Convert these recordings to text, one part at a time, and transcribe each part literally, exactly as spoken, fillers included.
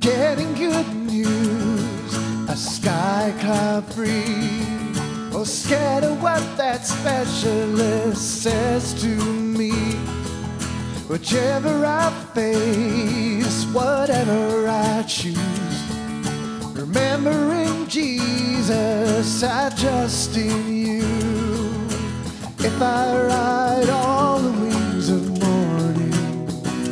getting good news, a sky cloud free. Oh, scared of what that specialist says to me. Whichever I face, whatever I choose, remembering Jesus, I trust in you. If I ride on the wings of morning,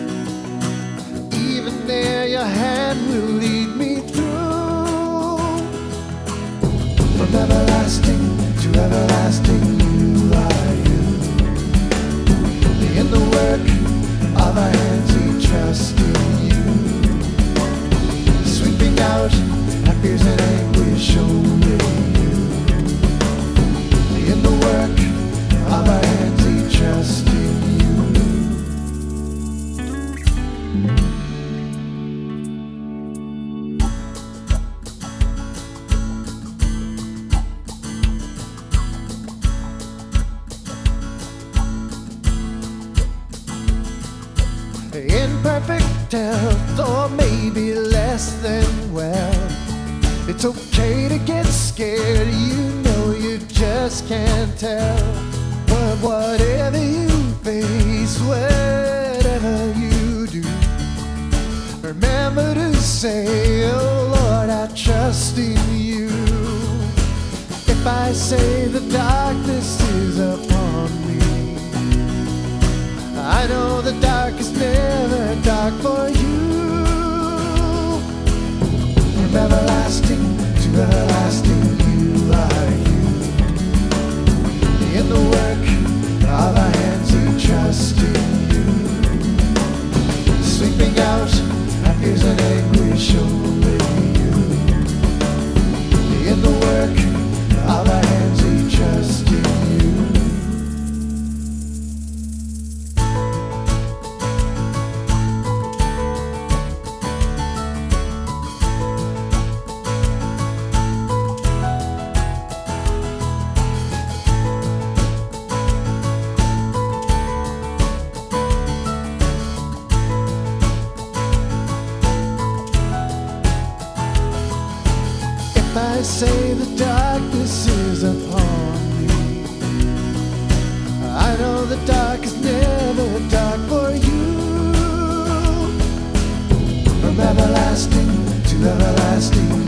even there your hand will lead me through. From everlasting to everlasting you are you. In the work of our hands we trust in you. Sweeping out our fears and anguish only you. In the work of our hands we trust in you. Imperfect health, or maybe less than well, it's okay to get scared, you know you just can't tell. But whatever you face, whatever you do, remember to say, oh Lord, I trust in you. If I say the darkness is upon me, I know the dark is never dark for you. From everlasting to everlasting you are you. In the work of our hands we trust in you. Sweeping out our fears and anguish only you. In the work of our hands we trust in you. I say the darkness is upon me, I know the dark is never dark for you. From everlasting to everlasting